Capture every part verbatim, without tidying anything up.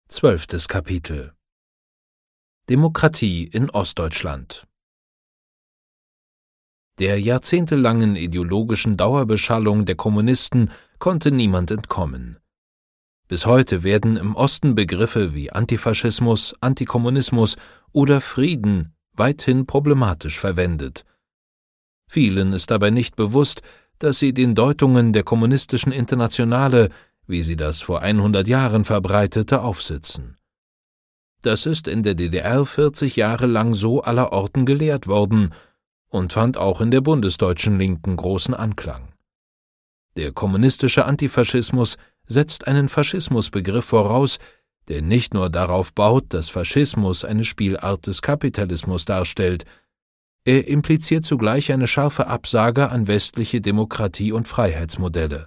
Zwölftes Kapitel Demokratie in Ostdeutschland. Der jahrzehntelangen ideologischen Dauerbeschallung der Kommunisten konnte niemand entkommen. Bis heute werden im Osten Begriffe wie Antifaschismus, Antikommunismus oder Frieden weithin problematisch verwendet. Vielen ist dabei nicht bewusst, dass sie den Deutungen der kommunistischen Internationale, wie sie das vor hundert Jahren verbreitete, aufsitzen. Das ist in der D D R vierzig Jahre lang so allerorten gelehrt worden und fand auch in der bundesdeutschen Linken großen Anklang. Der kommunistische Antifaschismus setzt einen Faschismusbegriff voraus, der nicht nur darauf baut, dass Faschismus eine Spielart des Kapitalismus darstellt, er impliziert zugleich eine scharfe Absage an westliche Demokratie- und Freiheitsmodelle.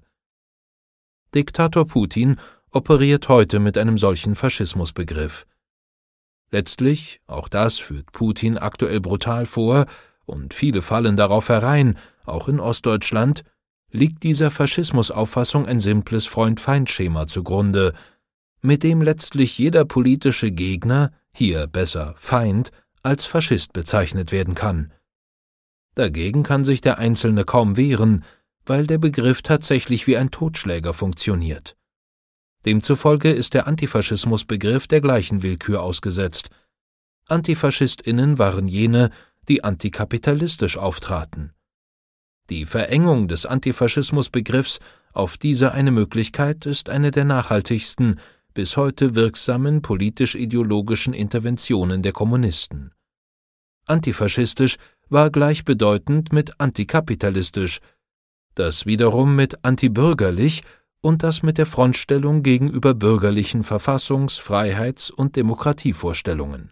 Diktator Putin operiert heute mit einem solchen Faschismusbegriff. Letztlich, auch das führt Putin aktuell brutal vor, und viele fallen darauf herein, auch in Ostdeutschland, liegt dieser Faschismusauffassung ein simples Freund-Feind-Schema zugrunde, mit dem letztlich jeder politische Gegner, hier besser Feind, als Faschist bezeichnet werden kann. Dagegen kann sich der Einzelne kaum wehren, weil der Begriff tatsächlich wie ein Totschläger funktioniert. Demzufolge ist der Antifaschismusbegriff der gleichen Willkür ausgesetzt. AntifaschistInnen waren jene, die antikapitalistisch auftraten. Die Verengung des Antifaschismusbegriffs auf diese eine Möglichkeit ist eine der nachhaltigsten, bis heute wirksamen politisch-ideologischen Interventionen der Kommunisten. Antifaschistisch war gleichbedeutend mit antikapitalistisch, das wiederum mit antibürgerlich und das mit der Frontstellung gegenüber bürgerlichen Verfassungs-, Freiheits- und Demokratievorstellungen.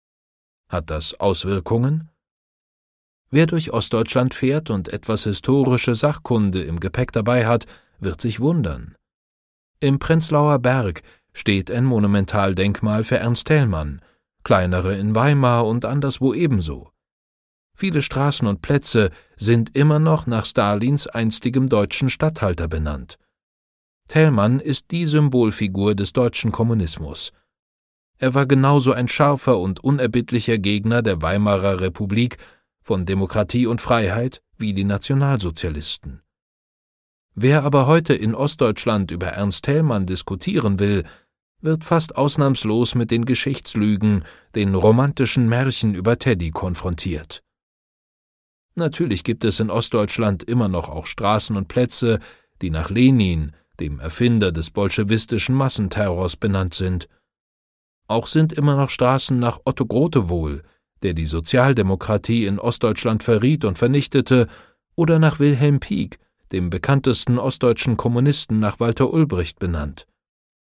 Hat das Auswirkungen? Wer durch Ostdeutschland fährt und etwas historische Sachkunde im Gepäck dabei hat, wird sich wundern. Im Prenzlauer Berg steht ein Monumentaldenkmal für Ernst Thälmann, kleinere in Weimar und anderswo ebenso. Viele Straßen und Plätze sind immer noch nach Stalins einstigem deutschen Statthalter benannt. Thälmann ist die Symbolfigur des deutschen Kommunismus. Er war genauso ein scharfer und unerbittlicher Gegner der Weimarer Republik, von Demokratie und Freiheit wie die Nationalsozialisten. Wer aber heute in Ostdeutschland über Ernst Thälmann diskutieren will, wird fast ausnahmslos mit den Geschichtslügen, den romantischen Märchen über Teddy konfrontiert. Natürlich gibt es in Ostdeutschland immer noch auch Straßen und Plätze, die nach Lenin, dem Erfinder des bolschewistischen Massenterrors, benannt sind. Auch sind immer noch Straßen nach Otto Grotewohl, der die Sozialdemokratie in Ostdeutschland verriet und vernichtete, oder nach Wilhelm Pieck, dem bekanntesten ostdeutschen Kommunisten nach Walter Ulbricht, benannt.